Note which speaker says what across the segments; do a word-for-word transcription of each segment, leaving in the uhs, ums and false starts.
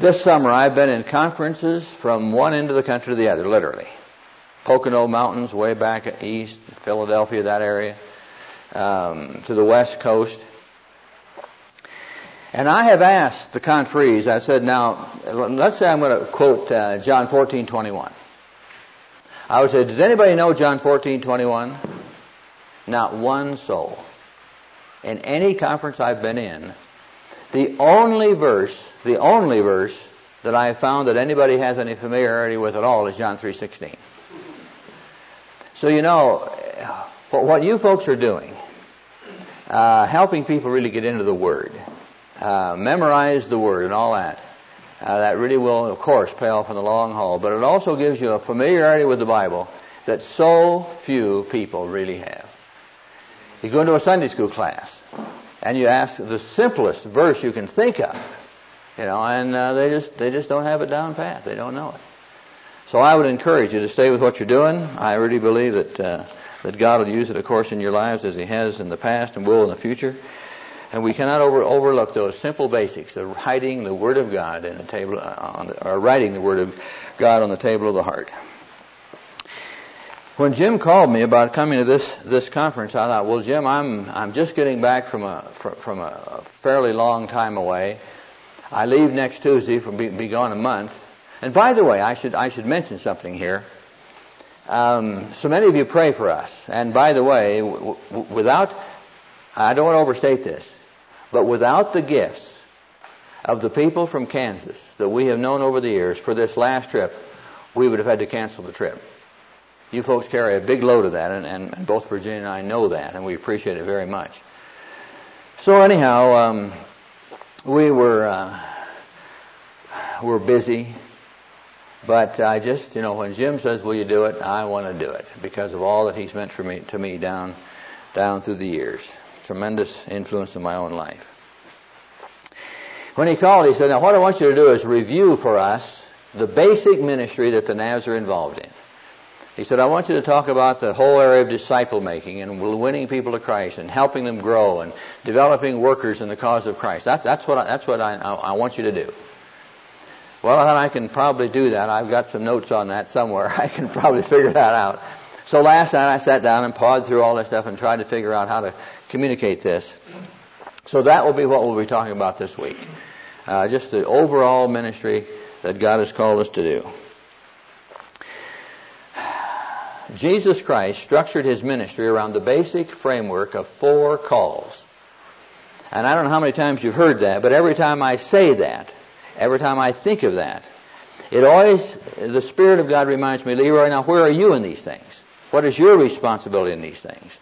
Speaker 1: This summer I've been in conferences from one end of the country to the other, literally. Pocono Mountains, way back east, Philadelphia, that area, um, to the west coast. And I have asked the conferees, I said, now, let's say I'm going to quote uh, John fourteen twenty-one. I would say, does anybody know John fourteen twenty-one? Not one soul. In any conference I've been in, the only verse, the only verse that I have found that anybody has any familiarity with at all is John three sixteen. So you know, what you folks are doing, uh, helping people really get into the Word, uh, memorize the Word and all that, uh, that really will, of course, pay off in the long haul. But it also gives you a familiarity with the Bible that so few people really have. You go into a Sunday school class, and you ask the simplest verse you can think of, you know, and uh, they just they just don't have it down pat. They don't know it. So I would encourage you to stay with what you're doing. I really believe that uh, that God will use it, of course, in your lives as He has in the past and will in the future. And we cannot over, overlook those simple basics of writing the Word of God in the table, uh, on the, or writing the Word of God on the table of the heart. When Jim called me about coming to this this conference, I thought, well, Jim, I'm I'm just getting back from a from a fairly long time away. I leave next Tuesday, from be, be gone a month. And by the way, I should I should mention something here. Um, so many of you pray for us, and by the way, w- w- without I don't want to overstate this, but without the gifts of the people from Kansas that we have known over the years for this last trip, we would have had to cancel the trip. You folks carry a big load of that, and, and, and both Virginia and I know that, and we appreciate it very much. So anyhow, um, we were uh, we're busy, but I just, you know, when Jim says, "Will you do it?" I want to do it because of all that he's meant for me to me down down through the years. Tremendous influence in my own life. When he called, he said, "Now, what I want you to do is review for us the basic ministry that the Navs are involved in." He said, I want you to talk about the whole area of disciple making and winning people to Christ and helping them grow and developing workers in the cause of Christ. That's, that's what, I, that's what I, I, I want you to do. Well, I thought I can probably do that. I've got some notes on that somewhere. I can probably figure that out. So last night I sat down and pawed through all this stuff and tried to figure out how to communicate this. So that will be what we'll be talking about this week. Uh, just the overall ministry that God has called us to do. Jesus Christ structured His ministry around the basic framework of four calls. And I don't know how many times you've heard that, but every time I say that, every time I think of that, it always, the Spirit of God reminds me, Leroy, now where are you in these things? What is your responsibility in these things?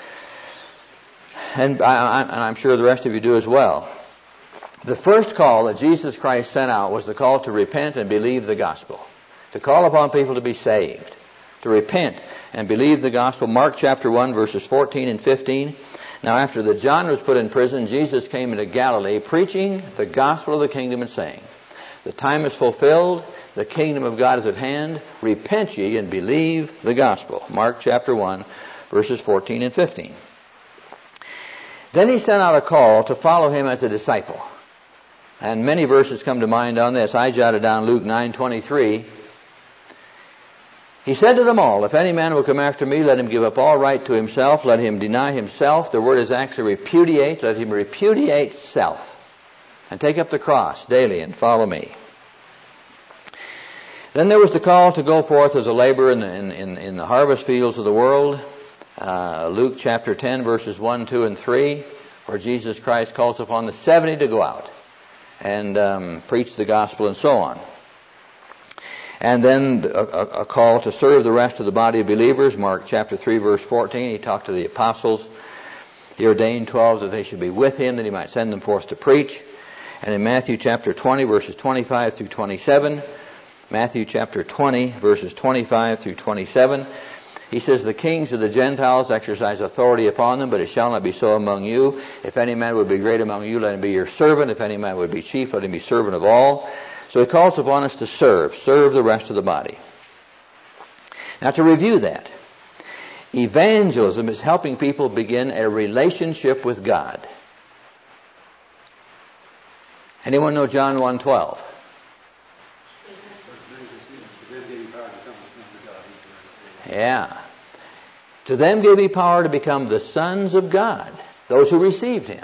Speaker 1: And, I, and I'm sure the rest of you do as well. The first call that Jesus Christ sent out was the call to repent and believe the gospel. To call upon people to be saved. To repent and believe the gospel. Mark chapter one, verses fourteen and fifteen. Now after that John was put in prison, Jesus came into Galilee, preaching the gospel of the kingdom and saying, the time is fulfilled, the kingdom of God is at hand, repent ye and believe the gospel. Mark chapter one, verses fourteen and fifteen. Then He sent out a call to follow Him as a disciple. And many verses come to mind on this. I jotted down Luke nine twenty-three. He said to them all, if any man will come after me, let him give up all right to himself. Let him deny himself. The word is actually repudiate. Let him repudiate self. And take up the cross daily and follow me. Then there was the call to go forth as a laborer in the, in, in, in the harvest fields of the world. Uh, Luke chapter ten, verses one, two, and three, where Jesus Christ calls upon the seventy to go out and um, preach the gospel and so on. And then a, a call to serve the rest of the body of believers. Mark chapter three, verse fourteen. He talked to the apostles. He ordained twelve that they should be with Him, that He might send them forth to preach. And in Matthew chapter twenty, verses twenty-five through twenty-seven. Matthew chapter twenty, verses twenty-five through twenty-seven. He says, the kings of the Gentiles exercise authority upon them, but it shall not be so among you. If any man would be great among you, let him be your servant. If any man would be chief, let him be servant of all. So He calls upon us to serve, serve the rest of the body. Now to review that, evangelism is helping people begin a relationship with God. Anyone know John one twelve? Yeah. To them gave he power to become the sons of God, those who received him.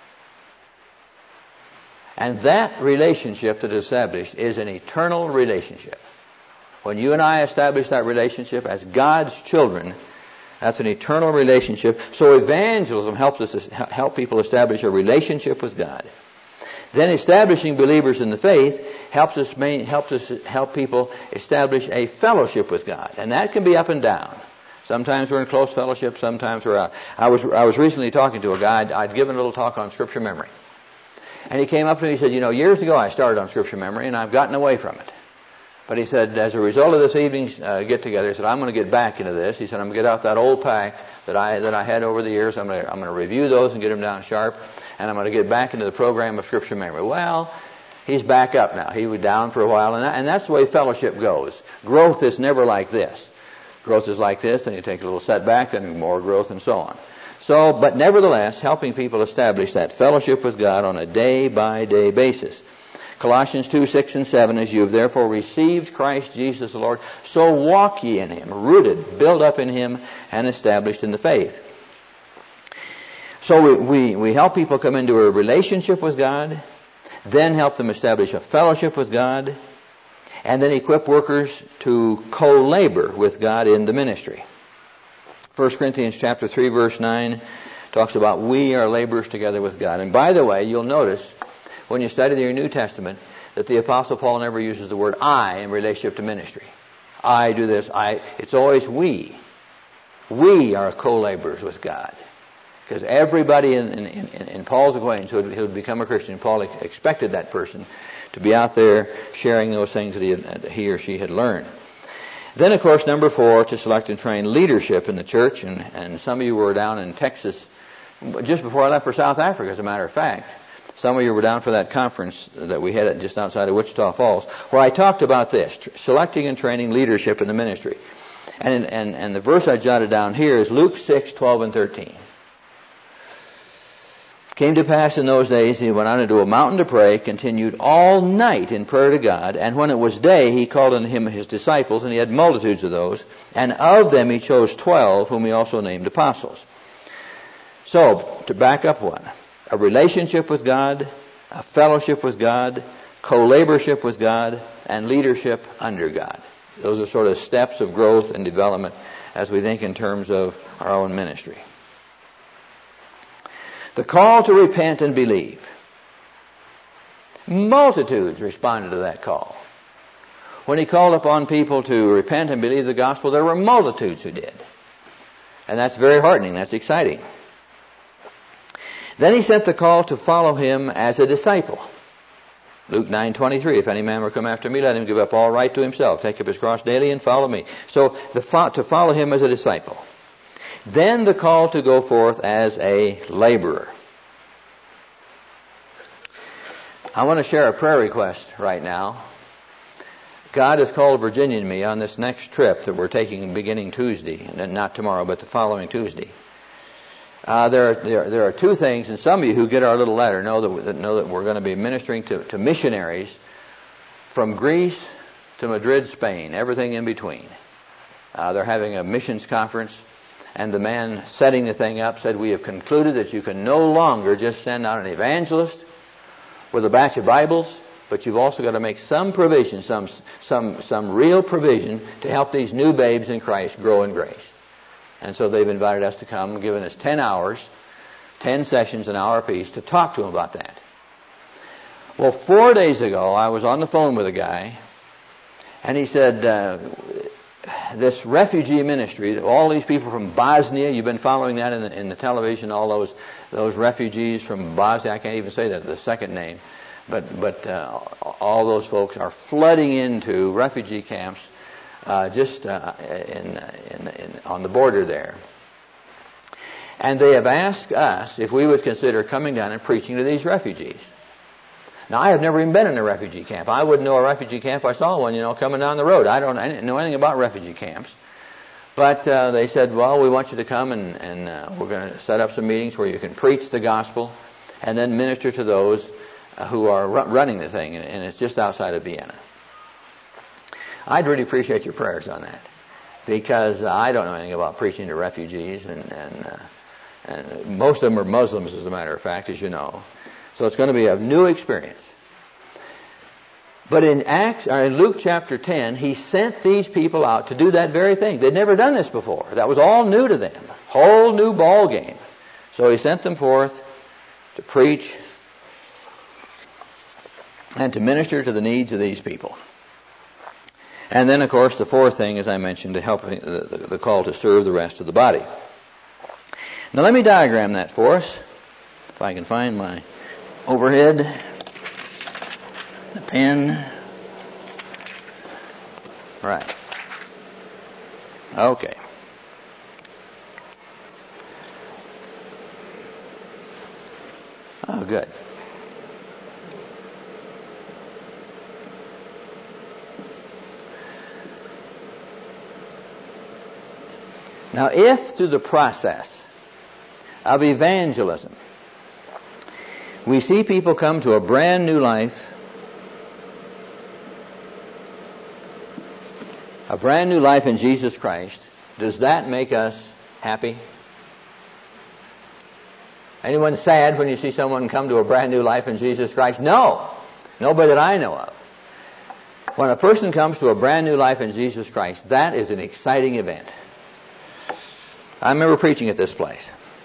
Speaker 1: And that relationship that is established is an eternal relationship. When you and I establish that relationship as God's children, that's an eternal relationship. So evangelism helps us to help people establish a relationship with God. Then establishing believers in the faith helps us main, helps us help people establish a fellowship with God, and that can be up and down. Sometimes we're in close fellowship, sometimes we're out. I was I was recently talking to a guy. I'd, I'd given a little talk on Scripture memory, and he came up to me and he said, "You know, years ago I started on Scripture memory, and I've gotten away from it." But he said, as a result of this evening's uh, get-together, he said, I'm going to get back into this. He said, I'm going to get out that old pack that I that I had over the years. I'm going to, I'm going to review those and get them down sharp, and I'm going to get back into the program of Scripture memory. Well, he's back up now. He was down for a while, and, that, and that's the way fellowship goes. Growth is never like this. Growth is like this, then you take a little setback, then more growth, and so on. So, but nevertheless, helping people establish that fellowship with God on a day-by-day basis. Colossians two, six, and seven, as you have therefore received Christ Jesus the Lord, so walk ye in him, rooted, built up in him, and established in the faith. So we, we, we help people come into a relationship with God, then help them establish a fellowship with God, and then equip workers to co-labor with God in the ministry. First Corinthians chapter three, verse nine talks about we are laborers together with God. And by the way, you'll notice when you study your New Testament that the Apostle Paul never uses the word I in relationship to ministry. I do this, I. It's always we. We are co-laborers with God. Because everybody in, in, in, in Paul's acquaintance who had, who had become a Christian, Paul ex- expected that person to be out there sharing those things that he, had, he or she had learned. Then, of course, number four, to select and train leadership in the church. And, and some of you were down in Texas just before I left for South Africa, as a matter of fact. Some of you were down for that conference that we had at just outside of Wichita Falls, where I talked about this, tr- selecting and training leadership in the ministry. And, and, and the verse I jotted down here is Luke six, twelve, and thirteen. Came to pass in those days, he went on into a mountain to pray, continued all night in prayer to God, and when it was day, he called unto him his disciples, and he had multitudes of those, and of them he chose twelve, whom he also named apostles. So, to back up one, a relationship with God, a fellowship with God, co-laborship with God, and leadership under God. Those are sort of steps of growth and development as we think in terms of our own ministry. The call to repent and believe. Multitudes responded to that call. When he called upon people to repent and believe the gospel, there were multitudes who did. And that's very heartening. That's exciting. Then he sent the call to follow him as a disciple. Luke nine twenty-three, if any man will come after me, let him give up all right to himself, take up his cross daily and follow me. So the to follow him as a disciple. Then the call to go forth as a laborer. I want to share a prayer request right now. God has called Virginia and me on this next trip that we're taking beginning Tuesday, and not tomorrow, but the following Tuesday. Uh, there, are, there, there are two things, and some of you who get our little letter know that, that know that we're going to be ministering to, to missionaries from Greece to Madrid, Spain, everything in between. Uh, they're having a missions conference, and the man setting the thing up said, we have concluded that you can no longer just send out an evangelist with a batch of Bibles, but you've also got to make some provision, some some some real provision to help these new babes in Christ grow in grace. And so they've invited us to come, given us ten hours, ten sessions, an hour apiece, to talk to them about that. Well, four days ago, I was on the phone with a guy, and he said, uh, this refugee ministry, all these people from Bosnia, you've been following that in the, in the television, all those those refugees from Bosnia, I can't even say that, the second name, but but uh, all those folks are flooding into refugee camps uh, just uh, in, in, in on the border there. And they have asked us if we would consider coming down and preaching to these refugees. Now, I have never even been in a refugee camp. I wouldn't know a refugee camp. I saw one, you know, coming down the road. I don't I didn't know anything about refugee camps. But uh, they said, well, we want you to come, and, and uh, we're going to set up some meetings where you can preach the gospel and then minister to those uh, who are ru- running the thing. And, and it's just outside of Vienna. I'd really appreciate your prayers on that. because I don't know anything about preaching to refugees, and and, uh, and most of them are Muslims, as a matter of fact, as you know. So it's going to be a new experience. But in Acts, or in Luke chapter ten, he sent these people out to do that very thing. They'd never done this before. That was all new to them. Whole new ball game. So he sent them forth to preach and to minister to the needs of these people. And then, of course, the fourth thing, as I mentioned, to help the, the, the call to serve the rest of the body. Now let me diagram that for us, if I can find my overhead. The pen. Right. Okay. Oh, good. Now, if through the process of evangelism we see people come to a brand new life, a brand new life in Jesus Christ, does that make us happy? Anyone sad when you see someone come to a brand new life in Jesus Christ? No. Nobody that I know of. When a person comes to a brand new life in Jesus Christ, that is an exciting event. I remember preaching at this place.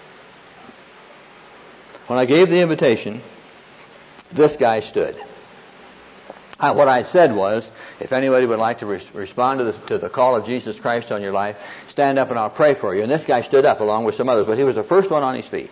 Speaker 1: When I gave the invitation, this guy stood. Uh, what I said was, if anybody would like to re- respond to the, to the call of Jesus Christ on your life, stand up and I'll pray for you. And this guy stood up along with some others, but he was the first one on his feet.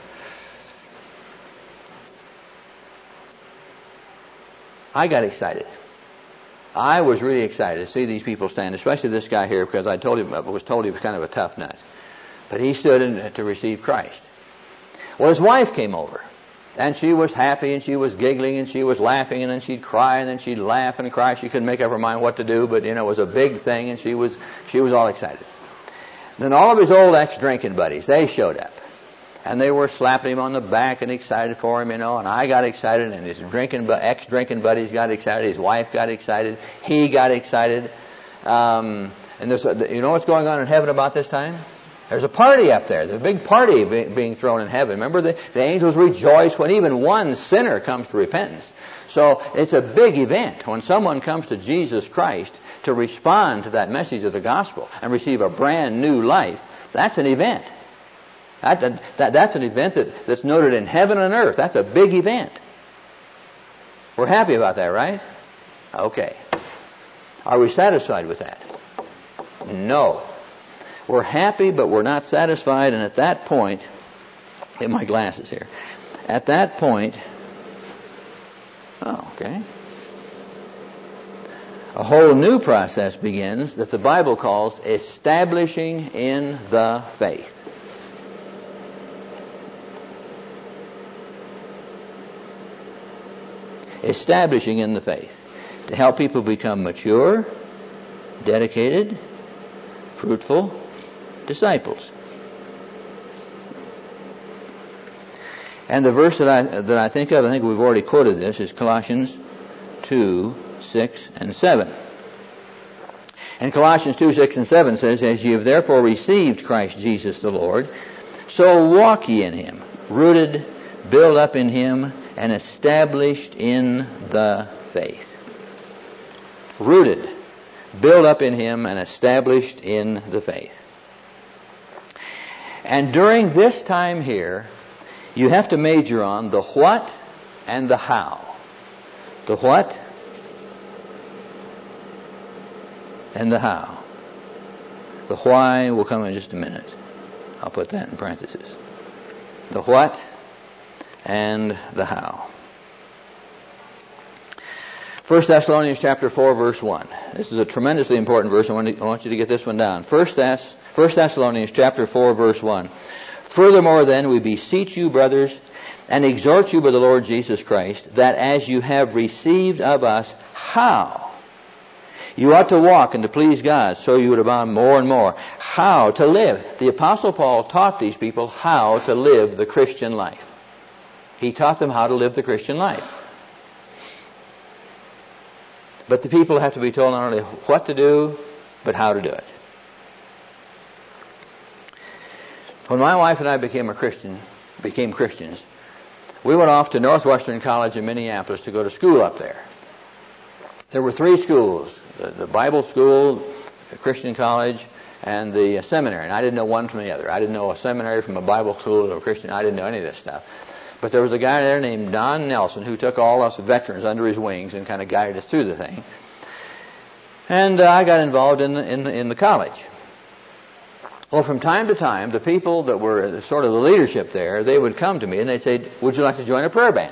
Speaker 1: I got excited. I was really excited to see these people stand, especially this guy here, because I told him, I was told he was kind of a tough nut. But he stood in, to receive Christ. Well, his wife came over. And she was happy, and she was giggling, and she was laughing, and then she'd cry, and then she'd laugh and cry. She couldn't make up her mind what to do, but, you know, it was a big thing, and she was she was all excited. Then all of his old ex-drinking buddies, they showed up. And they were slapping him on the back and excited for him, you know, and I got excited, and his drinking ex-drinking buddies got excited, his wife got excited, he got excited. Um, and there's, you know what's going on in heaven about this time? There's a party up there. There's a big party be, being thrown in heaven. Remember, the, the angels rejoice when even one sinner comes to repentance. So it's a big event when someone comes to Jesus Christ to respond to that message of the gospel and receive a brand new life. That's an event. That, that, that's an event that, that's noted in heaven and earth. That's a big event. We're happy about that, right? Okay. Are we satisfied with that? No. We're happy, but we're not satisfied, and at that point, get my glasses here. At that point, oh, okay. A whole new process begins that the Bible calls establishing in the faith. Establishing in the faith. To help people become mature, dedicated, fruitful disciples. And the verse that I that I think of, I think we've already quoted this, is Colossians two, six, and seven. And Colossians two, six, and seven says, "As ye have therefore received Christ Jesus the Lord, so walk ye in him, rooted, built up in him, and established in the faith." Rooted, built up in him, and established in the faith. And during this time here, you have to major on the what and the how. The what and the how. The why will come in just a minute. I'll put that in parentheses. The what and the how. First Thessalonians chapter four, verse one. This is a tremendously important verse. I want, to, I want you to get this one down. First, Thess, First Thessalonians chapter four, verse one. "Furthermore then, we beseech you, brothers, and exhort you by the Lord Jesus Christ, that as you have received of us how you ought to walk and to please God, so you would abound more and more." How to live. The Apostle Paul taught these people how to live the Christian life. He taught them how to live the Christian life. But the people have to be told not only what to do, but how to do it. When my wife and I became a Christian, became Christians, we went off to Northwestern College in Minneapolis to go to school up there. There were three schools, the, the Bible school, the Christian college, and the seminary. And I didn't know one from the other. I didn't know a seminary from a Bible school or a Christian. I didn't know any of this stuff. But there was a guy there named Don Nelson who took all us veterans under his wings and kind of guided us through the thing. And uh, I got involved in the, in the, in the college. Well, from time to time, the people that were sort of the leadership there, they would come to me and they'd say, would you like to join a prayer band?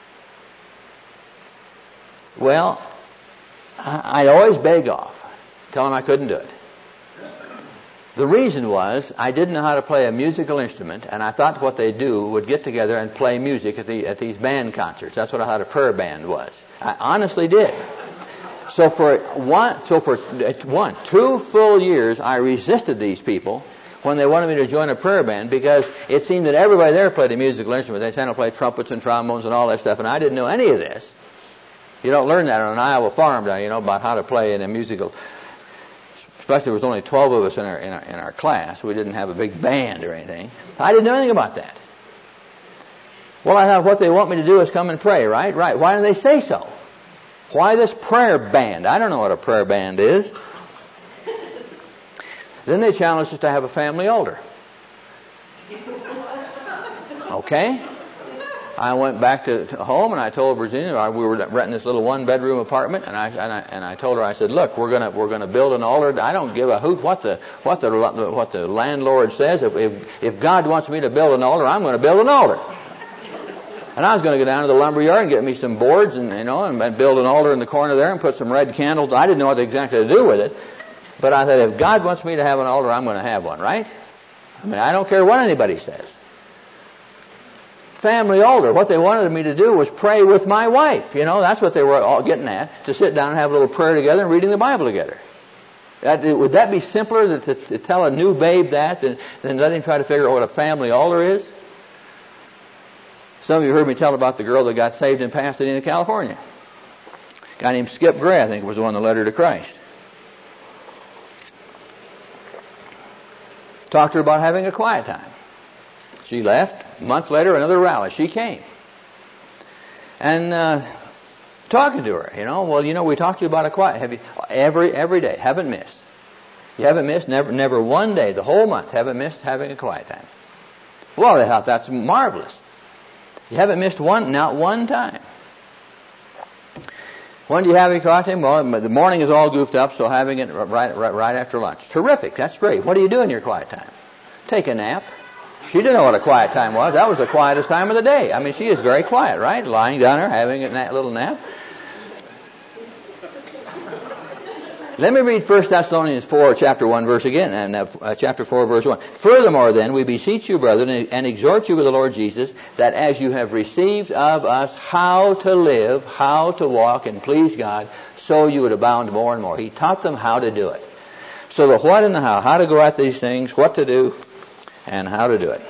Speaker 1: Well, I'd always beg off, tell them I couldn't do it. The reason was I didn't know how to play a musical instrument, and I thought what they'd do would get together and play music at the at these band concerts. That's what I thought a prayer band was. I honestly did. So for one, so for one, two full years, I resisted these people when they wanted me to join a prayer band because it seemed that everybody there played a musical instrument. They tend to play trumpets and trombones and all that stuff, and I didn't know any of this. You don't learn that on an Iowa farm, you know, about how to play in a musical. Especially there was only twelve of us in our, in our in our class. We didn't have a big band or anything. I didn't know anything about that. Well, I thought what they want me to do is come and pray, right? Right. Why do they say so? Why this prayer band? I don't know what a prayer band is. Then they challenged us to have a family altar. Okay. I went back to, to home and I told Virginia, we were renting this little one-bedroom apartment, and I, and I and I told her, I said, look, we're gonna we're gonna build an altar. I don't give a hoot what the what the what the landlord says. If if, if God wants me to build an altar, I'm going to build an altar. And I was going to go down to the lumber yard and get me some boards and you know and, and build an altar in the corner there and put some red candles. I didn't know what exactly to do with it, but I said, if God wants me to have an altar, I'm going to have one, right? I mean, I don't care what anybody says. Family altar. What they wanted me to do was pray with my wife. You know, that's what they were all getting at, to sit down and have a little prayer together and reading the Bible together. That, would that be simpler to, to, to tell a new babe that than, than let him try to figure out what a family altar is? Some of you heard me tell about the girl that got saved in Pasadena, California. A guy named Skip Gray, I think, was the one that led her to Christ. Talked to her about having a quiet time. She left. A month later, another rally. She came. And uh, talking to her, you know, well, you know, we talked to you about a quiet. Have you every every day? Haven't missed. You haven't missed. Never, never one day. The whole month, haven't missed having a quiet time. Well, they thought that's marvelous. You haven't missed one, not one time. When do you have a quiet time? Well, the morning is all goofed up, so having it right, right, right after lunch. Terrific. That's great. What do you do in your quiet time? Take a nap. She didn't know what a quiet time was. That was the quietest time of the day. I mean, she is very quiet, right? Lying down there, having a na- little nap. Let me read First Thessalonians four, chapter one, verse again, and uh, chapter four, verse one. Furthermore, then, we beseech you, brethren, and exhort you with the Lord Jesus, that as you have received of us how to live, how to walk and please God, so you would abound more and more. He taught them how to do it. So the what and the how, how to go at these things, what to do, and how to do it.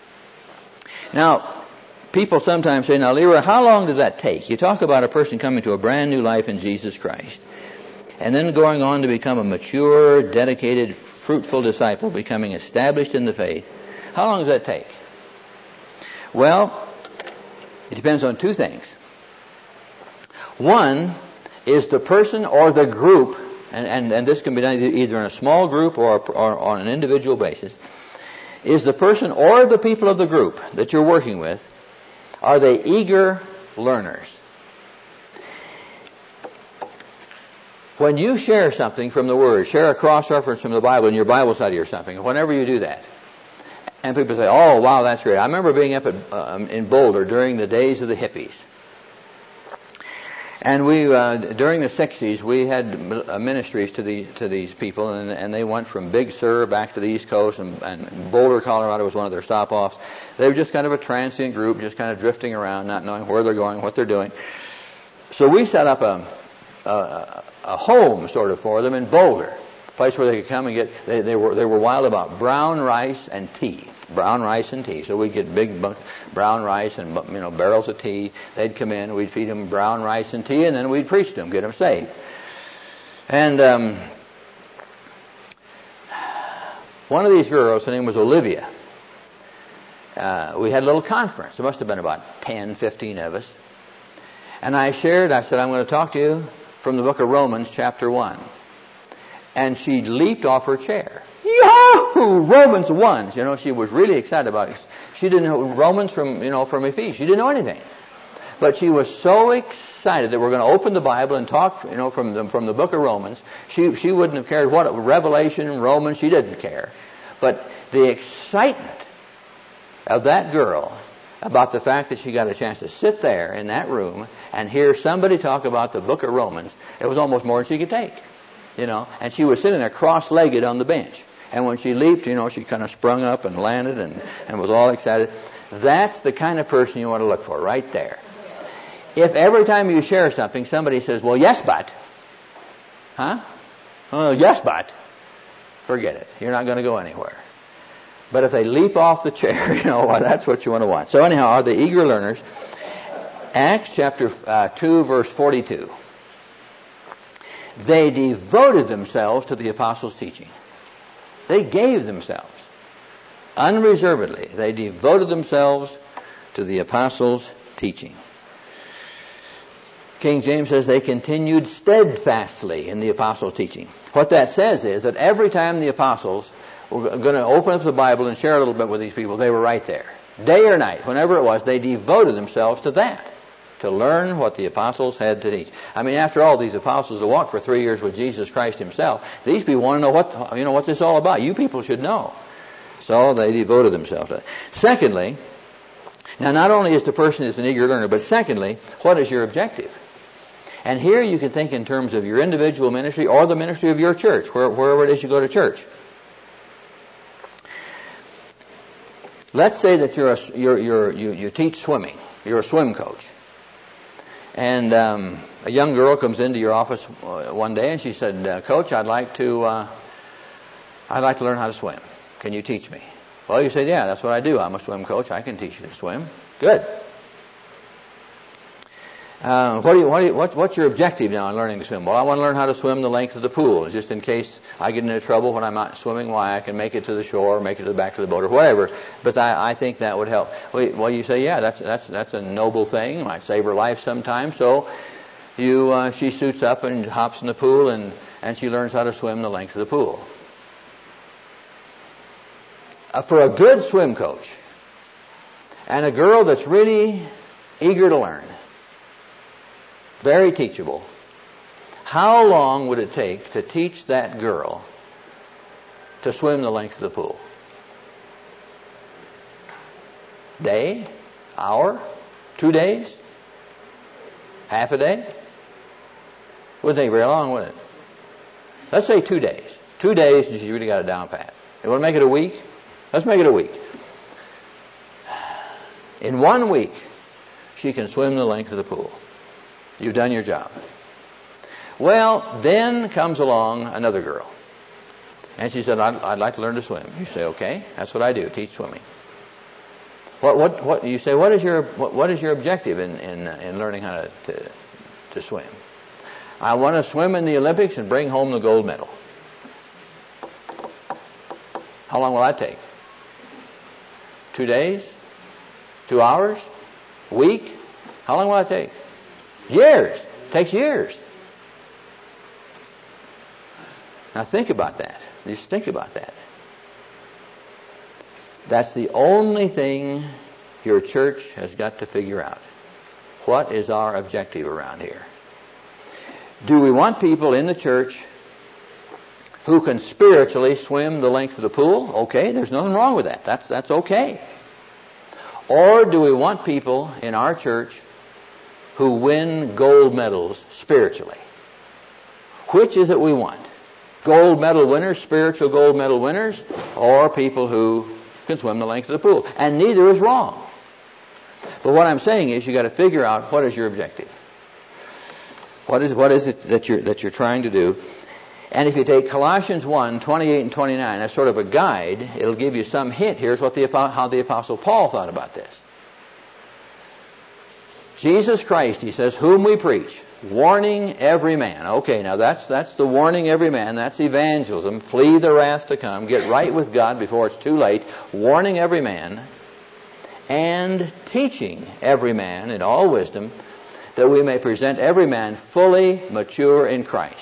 Speaker 1: Now, people sometimes say, now, Leroy, how long does that take? You talk about a person coming to a brand new life in Jesus Christ, and then going on to become a mature, dedicated, fruitful disciple, becoming established in the faith. How long does that take? Well, it depends on two things. One is the person or the group, and, and, and this can be done either in a small group or, or on an individual basis, is the person or the people of the group that you're working with, are they eager learners? When you share something from the Word, share a cross-reference from the Bible in your Bible study or something, whenever you do that, and people say, oh, wow, that's great. I remember being up at, um, in Boulder during the days of the hippies. And we, uh, during the sixties, we had ministries to the to these people, and, and they went from Big Sur back to the East Coast, and, and Boulder, Colorado was one of their stop-offs. They were just kind of a transient group, just kind of drifting around, not knowing where they're going, what they're doing. So we set up a a, a home, sort of, for them in Boulder, a place where they could come and get. They, they were they were wild about brown rice and tea. Brown rice and tea. So we'd get big brown rice and, you know, barrels of tea. They'd come in, we'd feed them brown rice and tea, and then we'd preach to them, get them saved. And um, one of these girls, her name was Olivia. uh, we had a little conference. There must have been about ten, fifteen of us. And I shared, I said, I'm going to talk to you from the book of Romans, chapter one. And she leaped off her chair. Yahoo! Romans one. You know, she was really excited about it. She didn't know Romans from, you know, from Ephesians. She didn't know anything. But she was so excited that we're going to open the Bible and talk, you know, from the, from the book of Romans. She, she wouldn't have cared what, Revelation, Romans, she didn't care. But the excitement of that girl about the fact that she got a chance to sit there in that room and hear somebody talk about the book of Romans, it was almost more than she could take. You know, and she was sitting there cross-legged on the bench. And when she leaped, you know, she kind of sprung up and landed and, and was all excited. That's the kind of person you want to look for right there. If every time you share something, somebody says, well, yes, but. Huh? Oh, yes, but. Forget it. You're not going to go anywhere. But if they leap off the chair, you know, well, that's what you want to want. So anyhow, are the eager learners? Acts chapter uh, two, verse forty-two. They devoted themselves to the apostles' teaching. They gave themselves. Unreservedly, they devoted themselves to the apostles' teaching. King James says they continued steadfastly in the apostles' teaching. What that says is that every time the apostles were going to open up the Bible and share a little bit with these people, they were right there. Day or night, whenever it was, they devoted themselves to that, to learn what the apostles had to teach. I mean, after all, these apostles have walked for three years with Jesus Christ himself. These people want to know what, you know, what this is all about. You people should know. So they devoted themselves to it. Secondly, now not only is the person is an eager learner, but secondly, what is your objective? And here you can think in terms of your individual ministry or the ministry of your church, where, wherever it is you go to church. Let's say that you're a, you're, you're, you, you teach swimming. You're a swim coach. And um, a young girl comes into your office uh, one day and she said, uh, Coach, I'd like to uh, I'd like to learn how to swim. Can you teach me? Well, you said, yeah, that's what I do. I'm a swim coach. I can teach you to swim. Good. Uh, what do you, what do you, what, what's your objective now in learning to swim? Well, I want to learn how to swim the length of the pool, just in case I get into trouble when I'm not swimming, why I can make it to the shore, make it to the back of the boat, or whatever. But I, I think that would help. Well, you say, yeah, that's that's that's a noble thing. Might save her life sometime. So, you uh, she suits up and hops in the pool, and and she learns how to swim the length of the pool. Uh, for a good swim coach, and a girl that's really eager to learn, very teachable, how long would it take to teach that girl to swim the length of the pool? Day? Hour? Two days? Half a day? Wouldn't take very long, would it? Let's say two days. Two days and she's really got it down pat. You want to make it a week? Let's make it a week. In one week, she can swim the length of the pool. You've done your job. Well, then comes along another girl. And she said, I'd, I'd like to learn to swim. You say, okay, that's what I do, teach swimming. What, what, what, you say, what is your, what, what is your objective in, in, in learning how to, to, to swim? I want to swim in the Olympics and bring home the gold medal. How long will that take? Two days? Two hours? A week? How long will that take? Years. It takes years. Now think about that. Just think about that. That's the only thing your church has got to figure out. What is our objective around here? Do we want people in the church who can spiritually swim the length of the pool? Okay, there's nothing wrong with that. That's, that's okay. Or do we want people in our church who win gold medals spiritually? Which is it we want? Gold medal winners, spiritual gold medal winners, or people who can swim the length of the pool? And neither is wrong. But what I'm saying is you got to figure out what is your objective. What is what is it that you're that you're trying to do? And if you take Colossians one, twenty-eight and twenty-nine, as sort of a guide, it'll give you some hint. Here's what the how the Apostle Paul thought about this. Jesus Christ, he says, whom we preach, warning every man. Okay, now that's that's the warning every man. That's evangelism. Flee the wrath to come. Get right with God before it's too late. Warning every man and teaching every man in all wisdom, that we may present every man fully mature in Christ.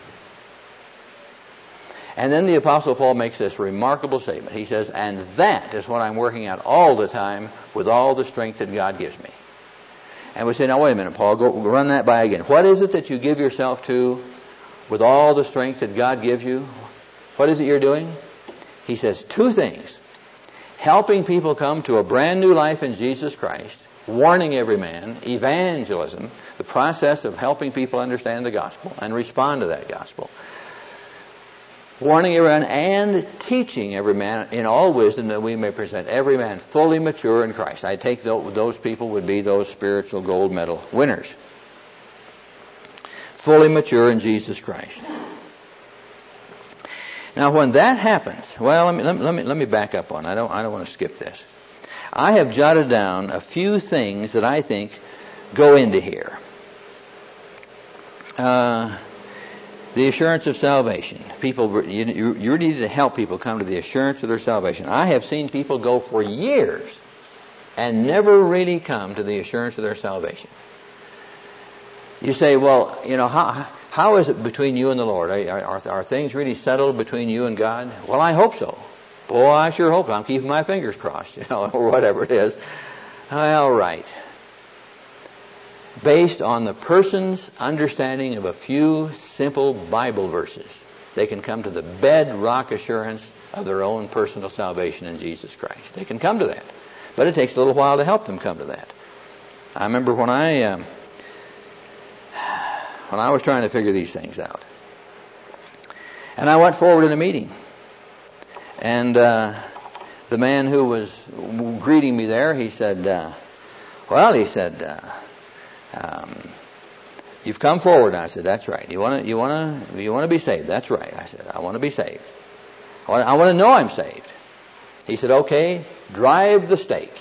Speaker 1: And then the Apostle Paul makes this remarkable statement. He says, and that is what I'm working at all the time with all the strength that God gives me. And we say, now wait a minute, Paul, go run that by again. What is it that you give yourself to with all the strength that God gives you? What is it you're doing? He says two things. Helping people come to a brand new life in Jesus Christ, warning every man, evangelism, the process of helping people understand the gospel and respond to that gospel. Warning everyone and teaching every man in all wisdom, that we may present every man fully mature in Christ. I take those people would be those spiritual gold medal winners. Fully mature in Jesus Christ. Now, when that happens, well, let me let me let me, let me back up one. I don't I don't want to skip this. I have jotted down a few things that I think go into here. Uh, the assurance of salvation. People, you, you need to help people come to the assurance of their salvation. I have seen people go for years and never really come to the assurance of their salvation. You say, well, you know, how how is it between you and the Lord? Are, are, are things really settled between you and God? Well, I hope so. Boy, I sure hope so. I'm keeping my fingers crossed, you know, or whatever it is. All right. Based on the person's understanding of a few simple Bible verses, they can come to the bedrock assurance of their own personal salvation in Jesus Christ. They can come to that. But it takes a little while to help them come to that. I remember when I... Um, when I was trying to figure these things out. And I went forward in a meeting. And uh, the man who was greeting me there, he said, uh, well, he said, uh, um, you've come forward. And I said, that's right. You want to you want to you want to be saved? That's right. I said, I want to be saved. I want, I want to know I'm saved. He said, okay, drive the stake.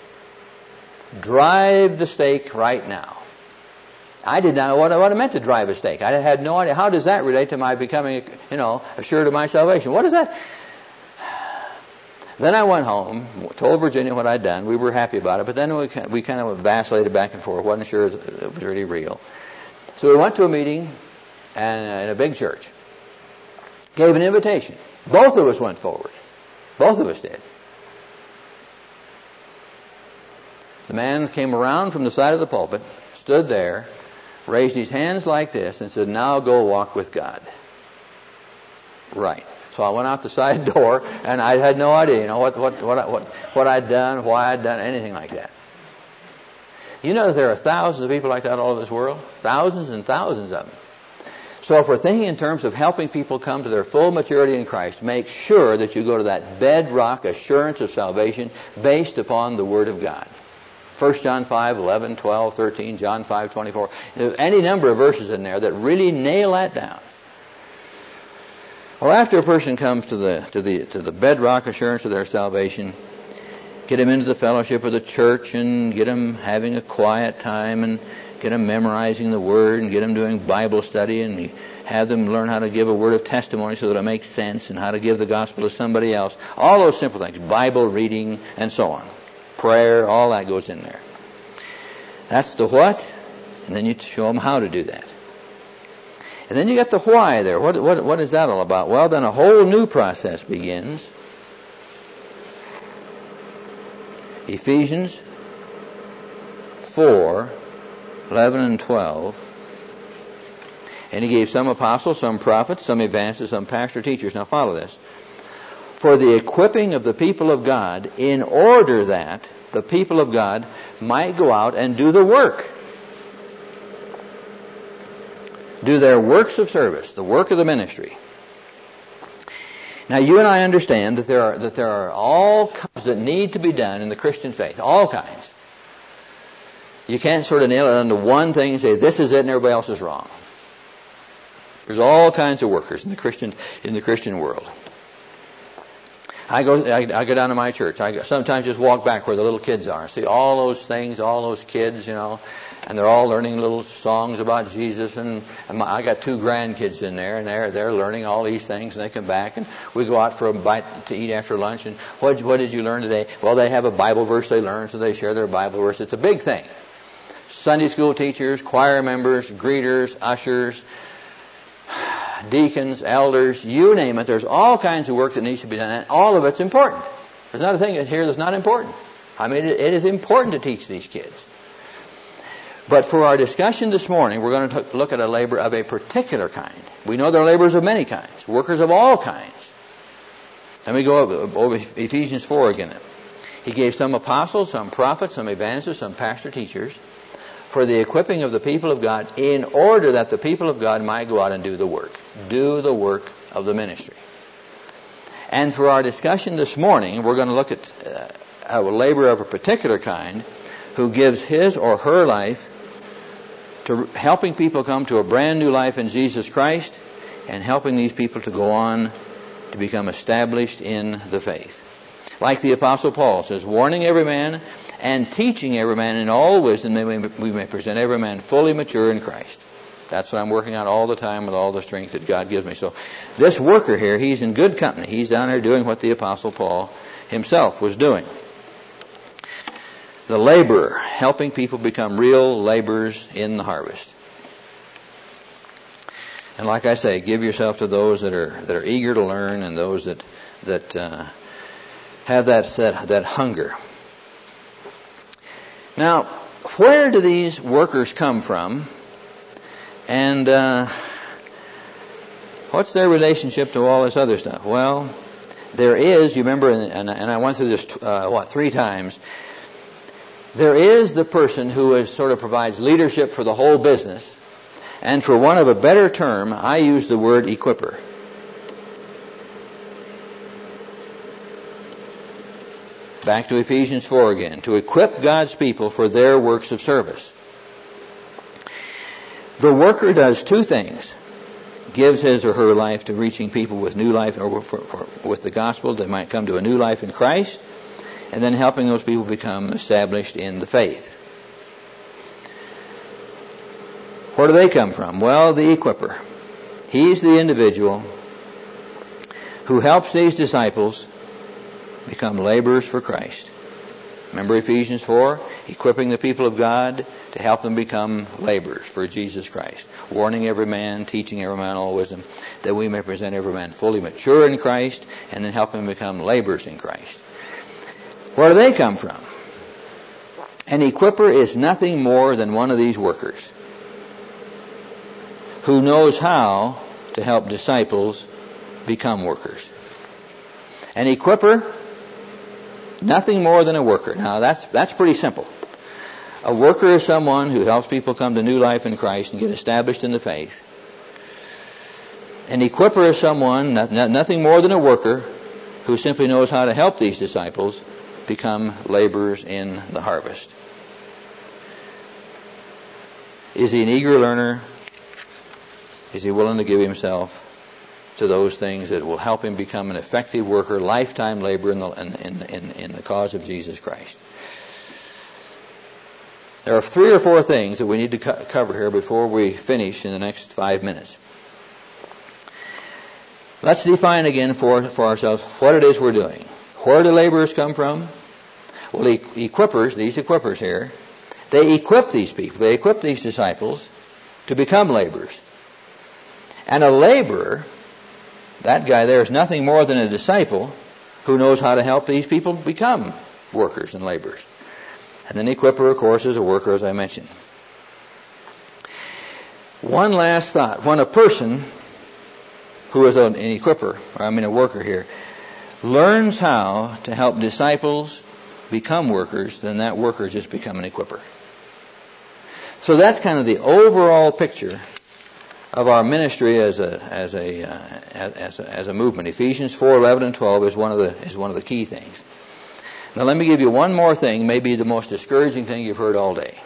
Speaker 1: Drive the stake right now. I did not know what, what it meant to drive a stake. I had no idea. How does that relate to my becoming, you know, assured of my salvation? What is that? Then I went home, told Virginia what I'd done. We were happy about it, but then we, we kind of vacillated back and forth. Wasn't sure it was really real. So we went to a meeting and, in a big church. Gave an invitation. Both of us went forward. Both of us did. The man came around from the side of the pulpit, stood there, raised his hands like this and said, now go walk with God. Right. So I went out the side door and I had no idea, you know, what, what, what, what, what I'd done, why I'd done, anything like that. You know that there are thousands of people like that all over this world? Thousands and thousands of them. So if we're thinking in terms of helping people come to their full maturity in Christ, make sure that you go to that bedrock assurance of salvation based upon the Word of God. First John five, eleven, twelve, thirteen, John five, twenty-four. There's any number of verses in there that really nail that down. Well, after a person comes to the to the to the bedrock assurance of their salvation, get them into the fellowship of the church and get them having a quiet time and get them memorizing the Word and get them doing Bible study and have them learn how to give a word of testimony so that it makes sense and how to give the gospel to somebody else. All those simple things, Bible reading and so on. Prayer, all that goes in there. That's the what, and then you show them how to do that. And then you got the why there. What, what, what is that all about? Well, then a whole new process begins. Ephesians four, eleven and twelve. And he gave some apostles, some prophets, some evangelists, some pastor teachers. Now follow this. For the equipping of the people of God, in order that the people of God might go out and do the work. Do their works of service, the work of the ministry. Now you and I understand that there are that there are all kinds that need to be done in the Christian faith. All kinds. You can't sort of nail it onto one thing and say this is it and everybody else is wrong. There's all kinds of workers in the Christian in the Christian world. I go, I, I go down to my church. I go, sometimes just walk back where the little kids are. See all those things, all those kids, you know, and they're all learning little songs about Jesus. And, and my, I got two grandkids in there, and they're they're learning all these things. And they come back, and we go out for a bite to eat after lunch. And what what did you learn today? Well, they have a Bible verse they learn, so they share their Bible verse. It's a big thing. Sunday school teachers, choir members, greeters, ushers, deacons, elders, you name it. There's all kinds of work that needs to be done, and all of it's important. There's not a thing here that's not important. I mean, it, it is important to teach these kids. But for our discussion this morning, we're going to t- look at a labor of a particular kind. We know there are laborers of many kinds, workers of all kinds. Let me go over, over Ephesians four again. He gave some apostles, some prophets, some evangelists, some pastor teachers, for the equipping of the people of God, in order that the people of God might go out and do the work. Do the work of the ministry. And for our discussion this morning, we're going to look at uh, a laborer of a particular kind who gives his or her life to helping people come to a brand new life in Jesus Christ and helping these people to go on to become established in the faith. Like the Apostle Paul says, warning every man and teaching every man in all wisdom that we may present every man fully mature in Christ. That's what I'm working on all the time with all the strength that God gives me. So this worker here, he's in good company. He's down there doing what the Apostle Paul himself was doing. The laborer, helping people become real laborers in the harvest. And like I say, give yourself to those that are that are eager to learn and those that that uh, have that, that that hunger. Now, where do these workers come from? And uh, what's their relationship to all this other stuff? Well, there is, you remember, and, and I went through this, uh, what, three times. There is the person who is, sort of provides leadership for the whole business. And for want of a better term, I use the word equipper. Back to Ephesians four again. To equip God's people for their works of service. The worker does two things. Gives his or her life to reaching people with new life, or for, for, with the gospel, they might come to a new life in Christ. And then helping those people become established in the faith. Where do they come from? Well, the equipper. He's the individual who helps these disciples become laborers for Christ. Remember Ephesians four? Equipping the people of God to help them become laborers for Jesus Christ. Warning every man, teaching every man all wisdom, that we may present every man fully mature in Christ, and then help him become laborers in Christ. Where do they come from? An equipper is nothing more than one of these workers who knows how to help disciples become workers. An equipper, nothing more than a worker. Now that's that's pretty simple. A worker is someone who helps people come to new life in Christ and get established in the faith. An equipper is someone, nothing more than a worker, who simply knows how to help these disciples become laborers in the harvest. Is he an eager learner? Is he willing to give himself to those things that will help him become an effective worker, lifetime laborer in the, in, in, in the cause of Jesus Christ? There are three or four things that we need to co- cover here before we finish in the next five minutes. Let's define again for, for ourselves what it is we're doing. Where do laborers come from? Well, e- equippers, these equippers here, they equip these people, they equip these disciples to become laborers. And a laborer, that guy there, is nothing more than a disciple who knows how to help these people become workers and laborers. And an equipper, of course, is a worker, as I mentioned. One last thought. When a person who is an equipper, or I mean a worker here, learns how to help disciples become workers, then that worker has just become an equipper. So that's kind of the overall picture of our ministry as a as a uh, as a as a movement. Ephesians four, eleven and twelve is one of the is one of the key things. Now let me give you one more thing, maybe the most discouraging thing you've heard all day.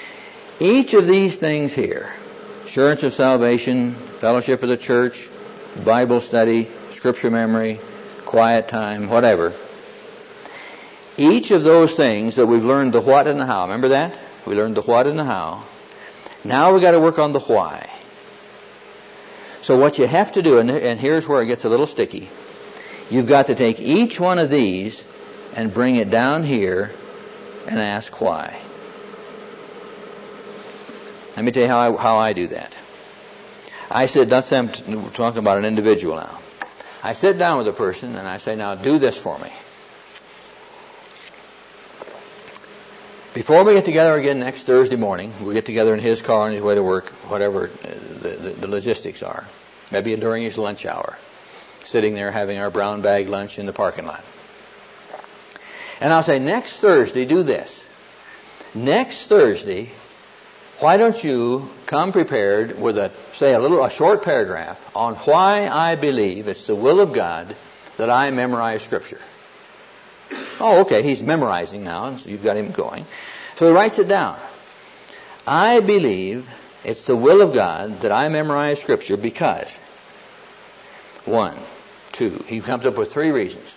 Speaker 1: Each of these things here, assurance of salvation, fellowship of the church, Bible study, scripture memory, quiet time, whatever. Each of those things that we've learned the what and the how. Remember that? We learned the what and the how. Now we've got to work on the why. So what you have to do, and, and here's where it gets a little sticky. You've got to take each one of these and bring it down here and ask why. Let me tell you how I, how I do that. I sit, let's say I'm talking about an individual now. I sit down with a person and I say, now do this for me. Before we get together again next Thursday morning, we get together in his car on his way to work, whatever the, the, the logistics are. Maybe during his lunch hour. Sitting there having our brown bag lunch in the parking lot. And I'll say, next Thursday, do this. Next Thursday, why don't you come prepared with a, say, a little, a short paragraph on why I believe it's the will of God that I memorize Scripture. Oh, okay, he's memorizing now, so you've got him going. So he writes it down. I believe it's the will of God that I memorize Scripture because, one, two, he comes up with three reasons.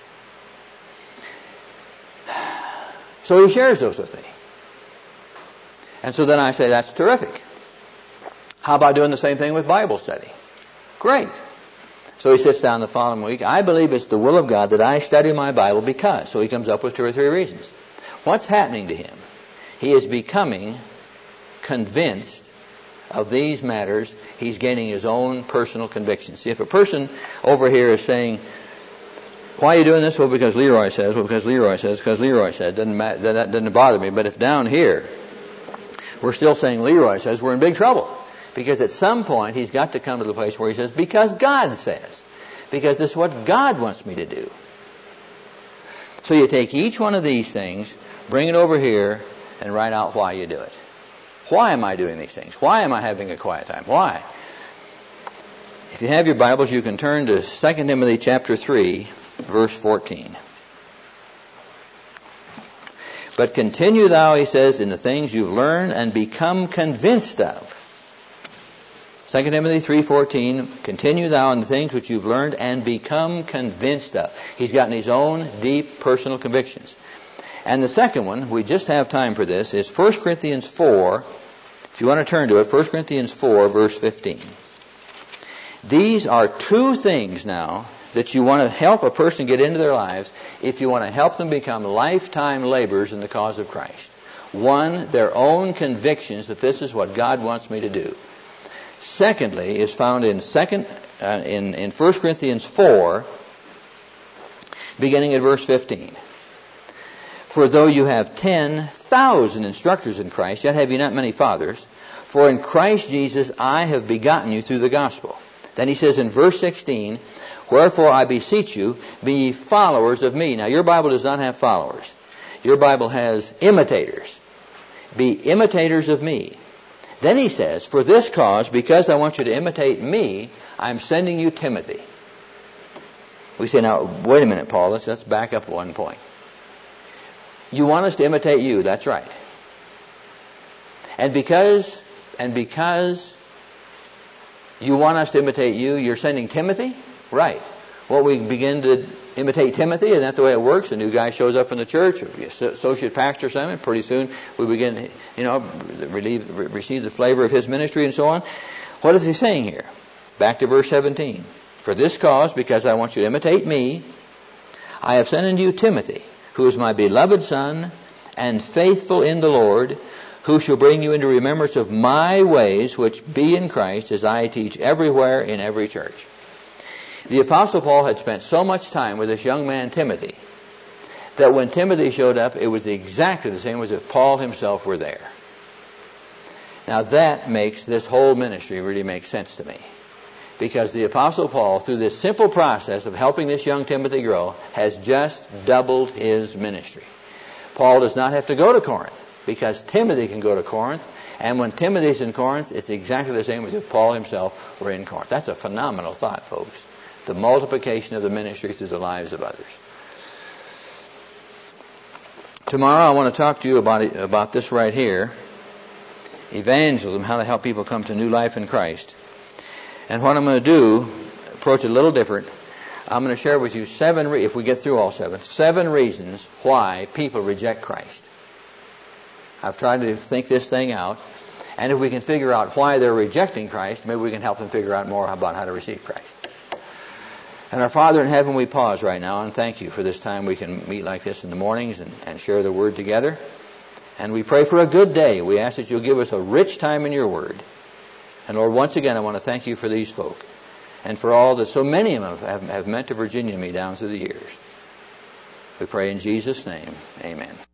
Speaker 1: So he shares those with me. And so then I say, that's terrific. How about doing the same thing with Bible study? Great. So he sits down the following week. I believe it's the will of God that I study my Bible because. So he comes up with two or three reasons. What's happening to him? He is becoming convinced of these matters. He's gaining his own personal conviction. See, if a person over here is saying, why are you doing this? Well, because Leroy says. Well, because Leroy says. Because Leroy said. Doesn't matter, that doesn't bother me. But if down here we're still saying Leroy says, we're in big trouble. Because at some point he's got to come to the place where he says, because God says. Because this is what God wants me to do. So you take each one of these things, bring it over here, and write out why you do it. Why am I doing these things? Why am I having a quiet time? Why? If you have your Bibles, you can turn to Second Timothy chapter three, verse fourteen. But continue thou, he says, in the things you've learned and become convinced of. Second Timothy three fourteen, continue thou in the things which you've learned and become convinced of. He's gotten his own deep personal convictions. And the second one, we just have time for this, is First Corinthians four. If you want to turn to it, First Corinthians four, verse fifteen. These are two things now that you want to help a person get into their lives if you want to help them become lifetime laborers in the cause of Christ. One, their own convictions that this is what God wants me to do. Secondly, is found in second uh, in in First Corinthians four, beginning at verse fifteen. For though you have ten thousand instructors in Christ, yet have you not many fathers. For in Christ Jesus I have begotten you through the gospel. Then he says in verse sixteen, wherefore I beseech you, be ye followers of me. Now your Bible does not have followers. Your Bible has imitators. Be imitators of me. Then he says, for this cause, because I want you to imitate me, I'm sending you Timothy. We say, now, wait a minute, Paul, let's, let's back up one point. You want us to imitate you, that's right. And because, and because you want us to imitate you, you're sending Timothy? Right. Well, we begin to imitate Timothy, isn't that the way it works? A new guy shows up in the church, or associate pastor or something. Pretty soon we begin, you know, relieve, receive the flavor of his ministry and so on. What is he saying here? Back to verse seventeen. For this cause, because I want you to imitate me, I have sent unto you Timothy, who is my beloved son and faithful in the Lord, who shall bring you into remembrance of my ways, which be in Christ, as I teach everywhere in every church. The Apostle Paul had spent so much time with this young man, Timothy, that when Timothy showed up, it was exactly the same as if Paul himself were there. Now that makes this whole ministry really make sense to me. Because the Apostle Paul, through this simple process of helping this young Timothy grow, has just doubled his ministry. Paul does not have to go to Corinth, because Timothy can go to Corinth, and when Timothy's in Corinth, it's exactly the same as if Paul himself were in Corinth. That's a phenomenal thought, folks. The multiplication of the ministry through the lives of others. Tomorrow I want to talk to you about it, about this right here. Evangelism, how to help people come to new life in Christ. And what I'm going to do, approach it a little different. I'm going to share with you seven, re- if we get through all seven, seven reasons why people reject Christ. I've tried to think this thing out. And if we can figure out why they're rejecting Christ, maybe we can help them figure out more about how to receive Christ. And our Father in heaven, we pause right now and thank you for this time we can meet like this in the mornings and, and share the Word together. And we pray for a good day. We ask that you'll give us a rich time in your Word. And Lord, once again, I want to thank you for these folk and for all that so many of them have, have meant to Virginia and me down through the years. We pray in Jesus' name. Amen.